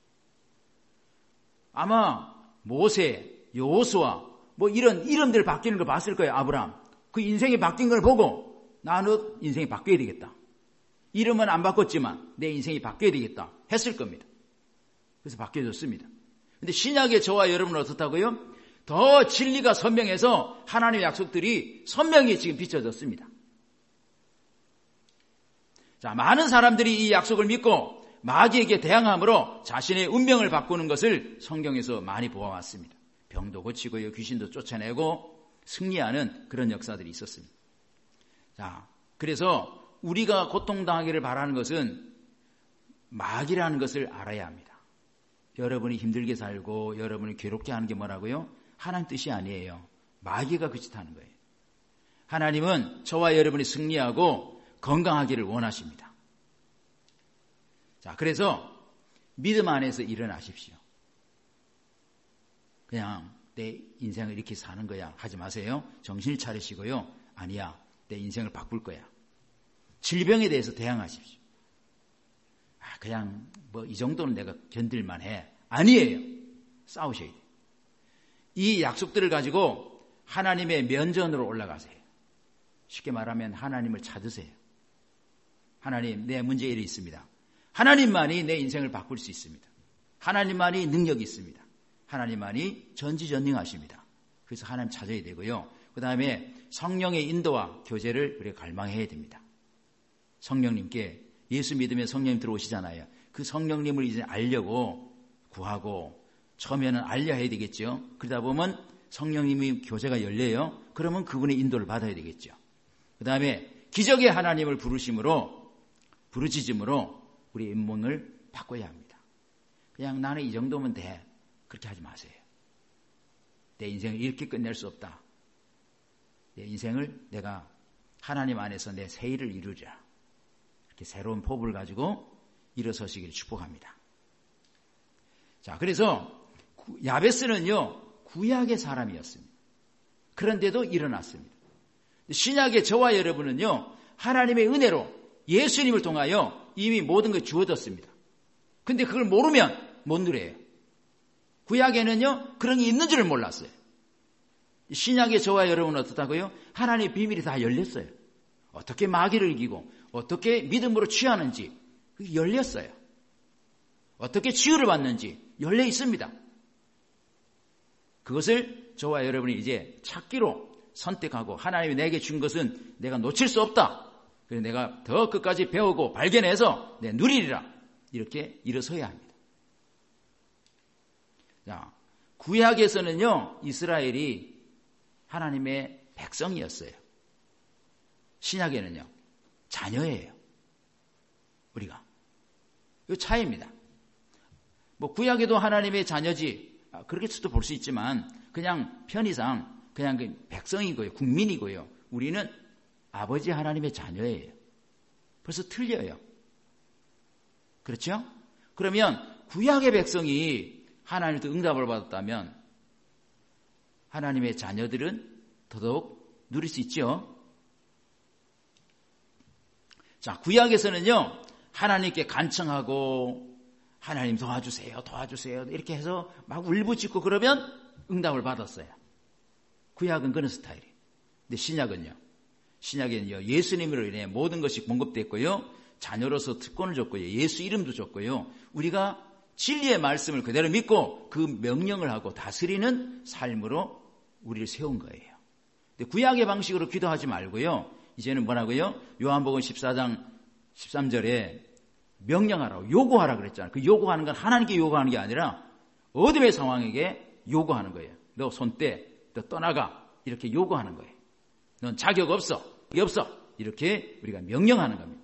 아마 모세, 여호수아 뭐 이런 이름들 바뀌는 걸 봤을 거예요. 아브라함. 그 인생이 바뀐 걸 보고 나는 인생이 바뀌어야 되겠다. 이름은 안 바꿨지만 내 인생이 바뀌어야 되겠다 했을 겁니다. 그래서 바뀌어졌습니다. 근데 신약의 저와 여러분은 어떻다고요? 더 진리가 선명해서 하나님의 약속들이 선명히 지금 비춰졌습니다. 자, 많은 사람들이 이 약속을 믿고 마귀에게 대항함으로 자신의 운명을 바꾸는 것을 성경에서 많이 보아왔습니다. 병도 고치고요, 귀신도 쫓아내고 승리하는 그런 역사들이 있었습니다. 자, 그래서 우리가 고통당하기를 바라는 것은 마귀라는 것을 알아야 합니다. 여러분이 힘들게 살고 여러분이 괴롭게 하는 게 뭐라고요? 하나님 뜻이 아니에요. 마귀가 그 짓 하는 거예요. 하나님은 저와 여러분이 승리하고 건강하기를 원하십니다. 자, 그래서 믿음 안에서 일어나십시오. 그냥 내 인생을 이렇게 사는 거야 하지 마세요. 정신을 차리시고요. 아니야, 내 인생을 바꿀 거야. 질병에 대해서 대항하십시오. 아, 그냥 뭐 이 정도는 내가 견딜만 해. 아니에요. 싸우셔야 돼요. 이 약속들을 가지고 하나님의 면전으로 올라가세요. 쉽게 말하면 하나님을 찾으세요. 하나님, 내 문제에 일이 있습니다. 하나님만이 내 인생을 바꿀 수 있습니다. 하나님만이 능력이 있습니다. 하나님만이 전지전능하십니다. 그래서 하나님 찾아야 되고요. 그 다음에 성령의 인도와 교제를 우리가 갈망해야 됩니다. 성령님께 예수 믿으면 성령님 들어오시잖아요. 그 성령님을 이제 알려고 구하고 처음에는 알려야 되겠죠. 그러다 보면 성령님이 교제가 열려요. 그러면 그분의 인도를 받아야 되겠죠. 그 다음에 기적의 하나님을 부르심으로 부르짖음으로 우리의 인문을 바꿔야 합니다. 그냥 나는 이 정도면 돼. 그렇게 하지 마세요. 내 인생을 이렇게 끝낼 수 없다. 내 인생을 내가 하나님 안에서 내 새 일을 이루자. 이렇게 새로운 포부를 가지고 일어서시기를 축복합니다. 자, 그래서 야베스는요, 구약의 사람이었습니다. 그런데도 일어났습니다. 신약의 저와 여러분은요, 하나님의 은혜로 예수님을 통하여 이미 모든 것이 주어졌습니다. 근데 그걸 모르면 못 누려요. 구약에는요, 그런 게 있는 줄을 몰랐어요. 신약의 저와 여러분은 어떻다고요? 하나님의 비밀이 다 열렸어요. 어떻게 마귀를 이기고 어떻게 믿음으로 취하는지 그게 열렸어요. 어떻게 치유를 받는지 열려 있습니다. 그것을 저와 여러분이 이제 찾기로 선택하고 하나님이 내게 준 것은 내가 놓칠 수 없다. 그래서 내가 더 끝까지 배우고 발견해서 내 누리리라. 이렇게 일어서야 합니다. 자, 구약에서는요, 이스라엘이 하나님의 백성이었어요. 신약에는요, 자녀예요. 우리가. 이 차이입니다. 뭐 구약에도 하나님의 자녀지 그렇게도 볼 수 있지만 그냥 편의상 그냥 그 백성이고요, 국민이고요. 우리는 아버지 하나님의 자녀예요. 벌써 틀려요. 그렇죠? 그러면 구약의 백성이 하나님께 응답을 받았다면 하나님의 자녀들은 더더욱 누릴 수 있죠. 자, 구약에서는요, 하나님께 간청하고 하나님 도와주세요, 도와주세요 이렇게 해서 막 울부짖고 그러면 응답을 받았어요. 구약은 그런 스타일이에요. 근데 신약은요, 신약에는요, 예수님으로 인해 모든 것이 공급됐고요, 자녀로서 특권을 줬고요, 예수 이름도 줬고요, 우리가 진리의 말씀을 그대로 믿고 그 명령을 하고 다스리는 삶으로 우리를 세운 거예요. 근데 구약의 방식으로 기도하지 말고요, 이제는 뭐라고요? 요한복음 십사 장 십삼 절에 명령하라고, 요구하라 그랬잖아요. 그 요구하는 건 하나님께 요구하는 게 아니라 어둠의 상황에게 요구하는 거예요. 너 손 떼, 너 떠나가, 이렇게 요구하는 거예요. 넌 자격 없어, 이게 없어, 이렇게 우리가 명령하는 겁니다.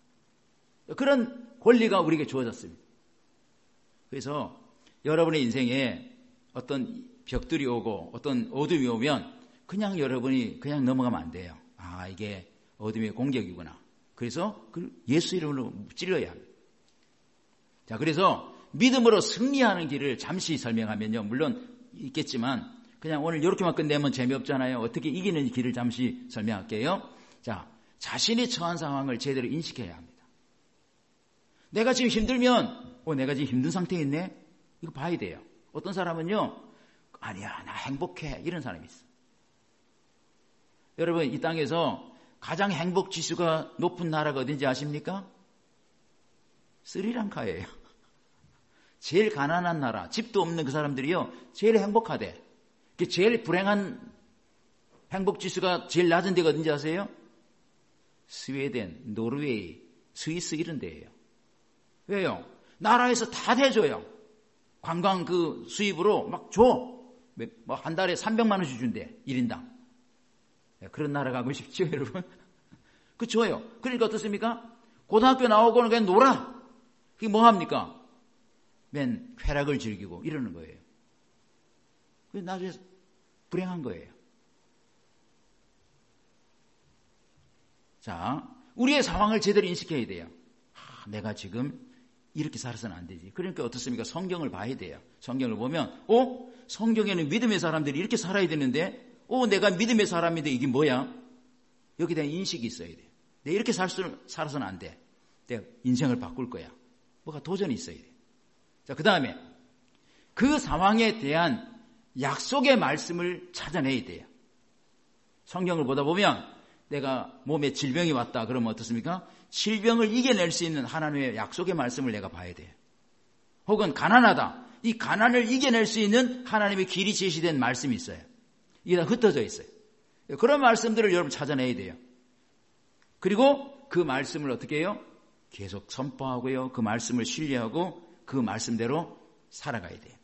그런 권리가 우리에게 주어졌습니다. 그래서 여러분의 인생에 어떤 벽들이 오고 어떤 어둠이 오면 그냥 여러분이 그냥 넘어가면 안 돼요. 아, 이게 어둠의 공격이구나. 그래서 예수 이름으로 찔러야 합니다. 자, 그래서 믿음으로 승리하는 길을 잠시 설명하면요, 물론 있겠지만 그냥 오늘 이렇게만 끝내면 재미없잖아요. 어떻게 이기는 길을 잠시 설명할게요. 자, 자신이 처한 상황을 제대로 인식해야 합니다. 내가 지금 힘들면 어, 내가 지금 힘든 상태에 있네? 이거 봐야 돼요. 어떤 사람은요, 아니야, 나 행복해, 이런 사람이 있어. 여러분, 이 땅에서 가장 행복 지수가 높은 나라가 어딘지 아십니까? 스리랑카예요. 제일 가난한 나라, 집도 없는 그 사람들이요, 제일 행복하대. 제일 불행한 행복 지수가 제일 낮은 데가 어딘지 아세요? 스웨덴, 노르웨이, 스위스 이런 데예요. 왜요? 나라에서 다 대줘요. 관광 그 수입으로 막 줘. 뭐 한 달에 삼백만 원씩 준대, 일 인당. 그런 나라 가고 싶죠, 여러분? 그 줘요. 그러니까 어떻습니까? 고등학교 나오고는 그냥 놀아. 그게 뭐 합니까? 맨 쾌락을 즐기고 이러는 거예요. 그래서 나중에 불행한 거예요. 자, 우리의 상황을 제대로 인식해야 돼요. 아, 내가 지금 이렇게 살아서는 안 되지. 그러니까 어떻습니까? 성경을 봐야 돼요. 성경을 보면, 어? 성경에는 믿음의 사람들이 이렇게 살아야 되는데, 어, 내가 믿음의 사람인데 이게 뭐야? 여기에 대한 인식이 있어야 돼요. 내가 이렇게 살 수, 살아서는 안 돼. 내가 인생을 바꿀 거야. 뭐가 도전이 있어야 돼요. 자, 그 다음에 그 상황에 대한 약속의 말씀을 찾아내야 돼요. 성경을 보다 보면 내가 몸에 질병이 왔다 그러면 어떻습니까? 질병을 이겨낼 수 있는 하나님의 약속의 말씀을 내가 봐야 돼요. 혹은 가난하다. 이 가난을 이겨낼 수 있는 하나님의 길이 제시된 말씀이 있어요. 이게 다 흩어져 있어요. 그런 말씀들을 여러분 찾아내야 돼요. 그리고 그 말씀을 어떻게 해요? 계속 선포하고요. 그 말씀을 신뢰하고 그 말씀대로 살아가야 돼요.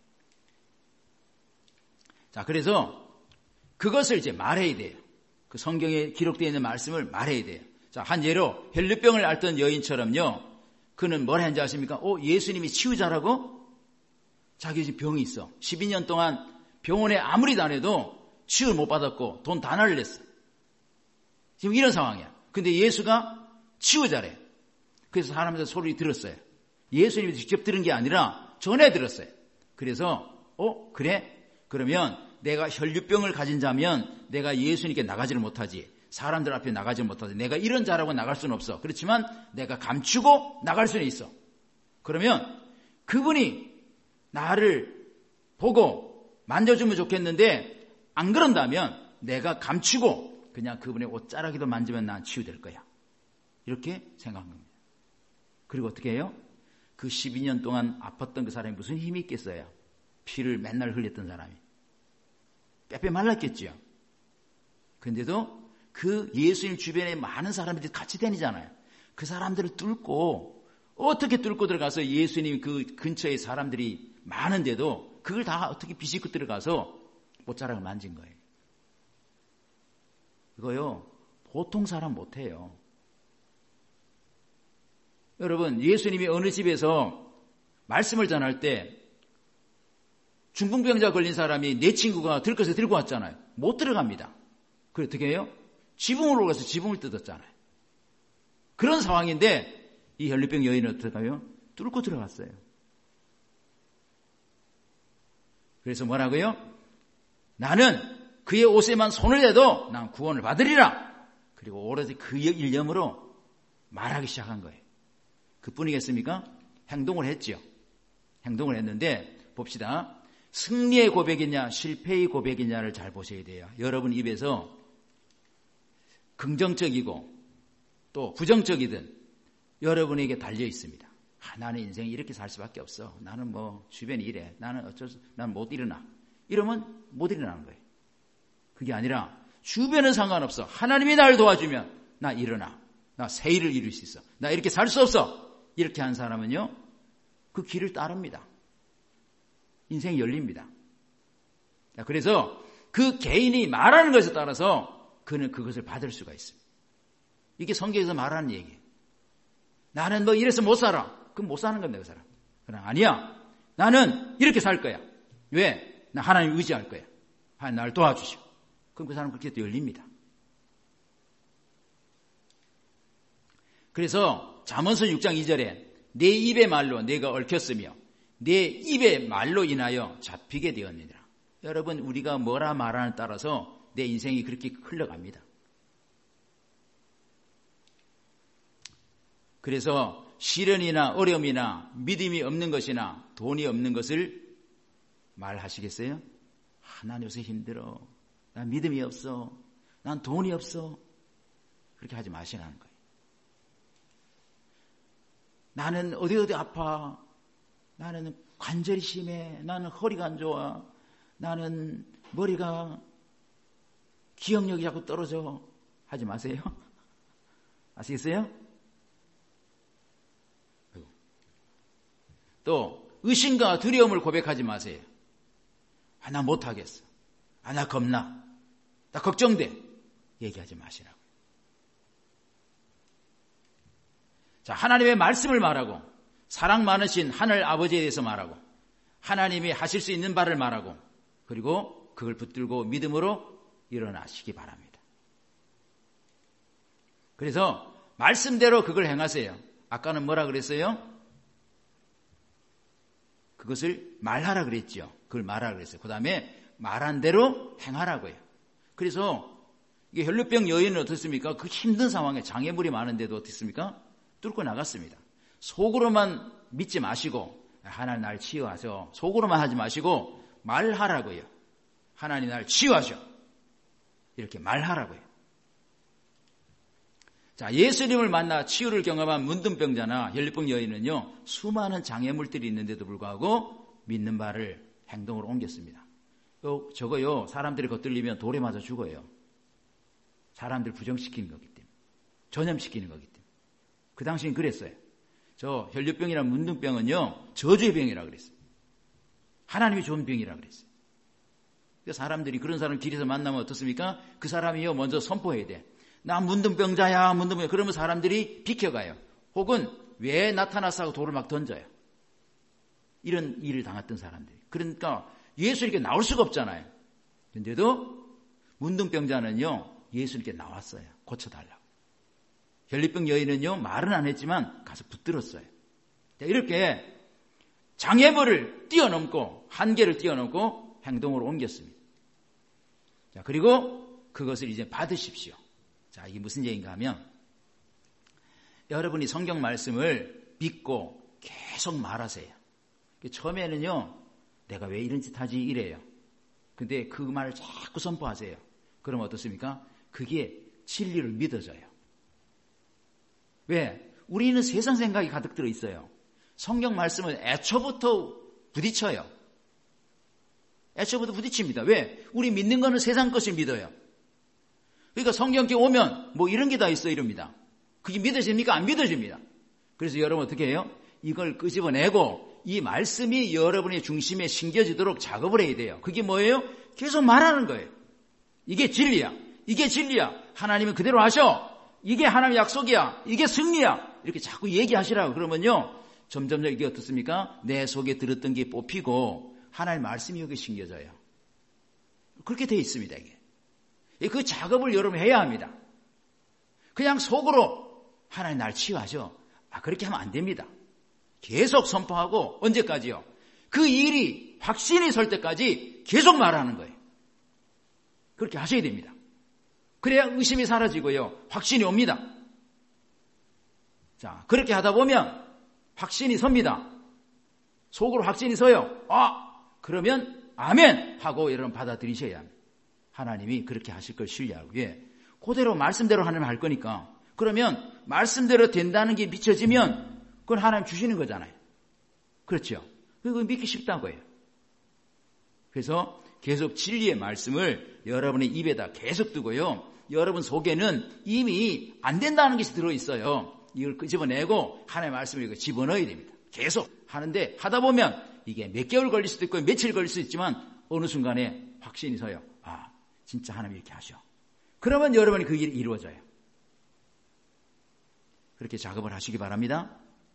자, 그래서 그것을 이제 말해야 돼요. 그 성경에 기록되어 있는 말씀을 말해야 돼요. 자, 한 예로 혈류병을 앓던 여인처럼요. 그는 뭘 했는지 아십니까? 어, 예수님이 치유자라고? 자기 집 병이 있어. 십이 년 동안 병원에 아무리 다녀도 치유를 못 받았고 돈 다 날렸어. 지금 이런 상황이야. 근데 예수가 치유자래. 그래서 사람들 소리 들었어요. 예수님이 직접 들은 게 아니라 전해 들었어요. 그래서 어? 그래? 그러면 내가 혈류병을 가진 자면 내가 예수님께 나가지를 못하지. 사람들 앞에 나가지 못하지. 내가 이런 자라고 나갈 수는 없어. 그렇지만 내가 감추고 나갈 수는 있어. 그러면 그분이 나를 보고 만져주면 좋겠는데 안 그런다면 내가 감추고 그냥 그분의 옷자락이도 만지면 난 치유될 거야. 이렇게 생각한 겁니다. 그리고 어떻게 해요? 그 십이 년 동안 아팠던 그 사람이 무슨 힘이 있겠어요? 피를 맨날 흘렸던 사람이. 빼빼 말랐겠죠. 그런데도 그 예수님 주변에 많은 사람들이 같이 다니잖아요. 그 사람들을 뚫고 어떻게 뚫고 들어가서 예수님 그 근처에 사람들이 많은데도 그걸 다 어떻게 비집고 들어가서 옷자락을 만진 거예요. 이거요. 보통 사람 못해요. 여러분, 예수님이 어느 집에서 말씀을 전할 때 중풍병자 걸린 사람이 내 친구가 들것에 들고 왔잖아요. 못 들어갑니다. 그래 어떻게 해요? 지붕으로 가서 지붕을 뜯었잖아요. 그런 상황인데 이 혈류병 여인은 어떻게 해요? 뚫고 들어갔어요. 그래서 뭐라고요? 나는 그의 옷에만 손을 대도 난 구원을 받으리라. 그리고 오로지 그 일념으로 말하기 시작한 거예요. 그뿐이겠습니까? 행동을 했죠. 행동을 했는데 봅시다. 승리의 고백이냐 실패의 고백이냐를 잘 보셔야 돼요. 여러분 입에서 긍정적이고 또 부정적이든 여러분에게 달려 있습니다. 아, 나는 인생이 이렇게 살 수밖에 없어. 나는 뭐 주변이 이래. 나는 어쩔 수, 나는 못 일어나. 이러면 못 일어나는 거예요. 그게 아니라 주변은 상관없어. 하나님이 날 도와주면 나 일어나. 나 새 일을 이룰 수 있어. 나 이렇게 살 수 없어. 이렇게 한 사람은요, 그 길을 따릅니다. 인생이 열립니다. 그래서 그 개인이 말하는 것에 따라서 그는 그것을 받을 수가 있습니다. 이게 성경에서 말하는 얘기예요. 나는 뭐 이래서 못 살아. 그럼 못 사는 겁니다, 그 사람. 그러나 아니야. 나는 이렇게 살 거야. 왜? 나 하나님 의지할 거야. 하나님 나를 도와주시오. 그럼 그 사람은 그렇게 또 열립니다. 그래서 잠언서 육 장 이 절에 내 입의 말로 내가 얽혔으며 내 입의 말로 인하여 잡히게 되었느니라. 여러분, 우리가 뭐라 말하는 따라서 내 인생이 그렇게 흘러갑니다. 그래서 시련이나 어려움이나 믿음이 없는 것이나 돈이 없는 것을 말하시겠어요? 아, 난 요새 힘들어. 난 믿음이 없어. 난 돈이 없어. 그렇게 하지 마시라는 거예요. 나는 어디 어디 아파. 나는 관절이 심해. 나는 허리가 안 좋아. 나는 머리가 기억력이 자꾸 떨어져. 하지 마세요. 아시겠어요? 또 의심과 두려움을 고백하지 마세요. 아, 나 못하겠어. 아, 나 겁나. 나 걱정돼. 얘기하지 마시라고. 자, 하나님의 말씀을 말하고 사랑 많으신 하늘 아버지에 대해서 말하고 하나님이 하실 수 있는 바를 말하고 그리고 그걸 붙들고 믿음으로 일어나시기 바랍니다. 그래서 말씀대로 그걸 행하세요. 아까는 뭐라 그랬어요? 그것을 말하라 그랬죠. 그걸 말하라 그랬어요. 그 다음에 말한 대로 행하라고요. 그래서 이게 혈류병 여인은 어떻습니까? 그 힘든 상황에 장애물이 많은데도 어떻습니까? 뚫고 나갔습니다. 속으로만 믿지 마시고 하나님 날 치유하셔. 속으로만 하지 마시고 말하라고요. 하나님 날 치유하셔. 이렇게 말하라고요. 자, 예수님을 만나 치유를 경험한 문둥병자나 혈류병 여인은요, 수많은 장애물들이 있는데도 불구하고 믿는 바를 행동으로 옮겼습니다. 또 저거요, 사람들이 겉들리면 돌에 맞아 죽어요. 사람들 부정시키는 거기 때문에. 전염시키는 거기 때문에. 그 당시엔 그랬어요. 저 혈류병이나 문둥병은요, 저주의 병이라 그랬어요. 하나님이 좋은 병이라 그랬어요. 사람들이 그런 사람 길에서 만나면 어떻습니까? 그 사람이요, 먼저 선포해야 돼. 나 문둥병자야, 문둥병자. 그러면 사람들이 비켜가요. 혹은 왜 나타났어 하고 돌을 막 던져요. 이런 일을 당했던 사람들이. 그러니까 예수님께 나올 수가 없잖아요. 근데도 문둥병자는요, 예수님께 나왔어요. 고쳐달라고. 혈류병 여인은요, 말은 안 했지만 가서 붙들었어요. 이렇게 장애물을 뛰어넘고 한계를 뛰어넘고 행동으로 옮겼습니다. 자, 그리고 그것을 이제 받으십시오. 자, 이게 무슨 얘기인가 하면 여러분이 성경 말씀을 믿고 계속 말하세요. 처음에는요, 내가 왜 이런 짓 하지 이래요. 근데 그 말을 자꾸 선포하세요. 그럼 어떻습니까? 그게 진리를 믿어져요. 왜? 우리는 세상 생각이 가득 들어 있어요. 성경 말씀은 애초부터 부딪혀요. 애초부터 부딪힙니다. 왜? 우리 믿는 거는 세상 것을 믿어요. 그러니까 성경께 오면 뭐 이런 게 다 있어 이럽니다. 그게 믿어집니까? 안 믿어집니다. 그래서 여러분 어떻게 해요? 이걸 끄집어내고 이 말씀이 여러분의 중심에 심겨지도록 작업을 해야 돼요. 그게 뭐예요? 계속 말하는 거예요. 이게 진리야. 이게 진리야. 하나님은 그대로 하셔. 이게 하나님의 약속이야. 이게 승리야. 이렇게 자꾸 얘기하시라고. 그러면요, 점점 이게 어떻습니까? 내 속에 들었던 게 뽑히고 하나님의 말씀이 여기 심겨져요. 그렇게 돼 있습니다. 이게. 그 작업을 여러분 해야 합니다. 그냥 속으로 하나님 날 치유하셔. 아, 그렇게 하면 안 됩니다. 계속 선포하고 언제까지요? 그 일이 확신이 설 때까지 계속 말하는 거예요. 그렇게 하셔야 됩니다. 그래야 의심이 사라지고요, 확신이 옵니다. 자, 그렇게 하다 보면 확신이 섭니다. 속으로 확신이 서요. 아, 그러면 아멘 하고 여러분 받아들이셔야 합니다. 하나님이 그렇게 하실 걸 신뢰하고, 예, 그대로 말씀대로 하나님 할 거니까. 그러면 말씀대로 된다는 게 비춰지면 그건 하나님 주시는 거잖아요. 그렇죠? 그거 믿기 쉽다고요. 그래서 계속 진리의 말씀을 여러분의 입에다 계속 두고요. 여러분 속에는 이미 안 된다는 것이 들어있어요. 이걸 끄집어내고 하나님의 말씀을 이거 집어넣어야 됩니다. 계속 하는데 하다 보면 이게 몇 개월 걸릴 수도 있고 며칠 걸릴 수도 있지만 어느 순간에 확신이 서요. 아, 진짜 하나님 이렇게 하셔. 그러면 여러분이 그 일이 이루어져요. 그렇게 작업을 하시기 바랍니다.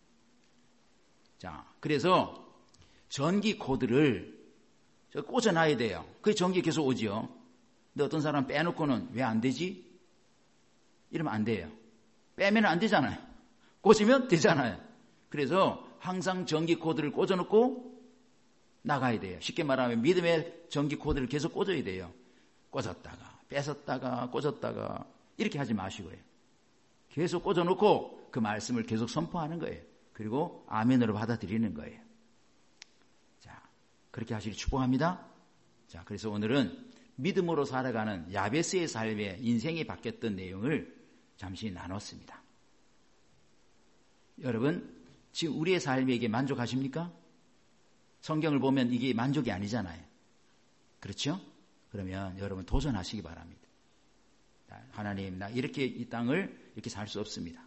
자, 그래서 전기 코드를 꽂아놔야 돼요. 그 전기 계속 오지요. 근데 어떤 사람 빼놓고는 왜 안 되지? 이러면 안 돼요. 빼면 안 되잖아요. 꽂으면 되잖아요. 그래서 항상 전기 코드를 꽂아놓고 나가야 돼요. 쉽게 말하면 믿음의 전기 코드를 계속 꽂아야 돼요. 꽂았다가 뺏었다가 꽂았다가 이렇게 하지 마시고요. 계속 꽂아놓고 그 말씀을 계속 선포하는 거예요. 그리고 아멘으로 받아들이는 거예요. 자, 그렇게 하시길 축복합니다. 자, 그래서 오늘은 믿음으로 살아가는 야베스의 삶에 인생이 바뀌었던 내용을 잠시 나눴습니다. 여러분, 지금 우리의 삶에 이게 만족하십니까? 성경을 보면 이게 만족이 아니잖아요. 그렇죠? 그러면 여러분 도전하시기 바랍니다. 하나님, 나 이렇게 이 땅을 이렇게 살 수 없습니다.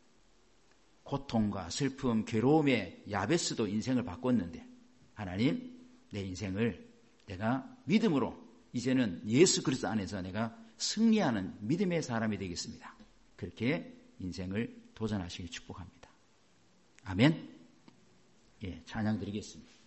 고통과 슬픔, 괴로움에 야베스도 인생을 바꿨는데 하나님, 내 인생을 내가 믿음으로 이제는 예수 그리스도 안에서 내가 승리하는 믿음의 사람이 되겠습니다. 그렇게 인생을 도전하시길 축복합니다. 아멘. 예, 찬양 드리겠습니다.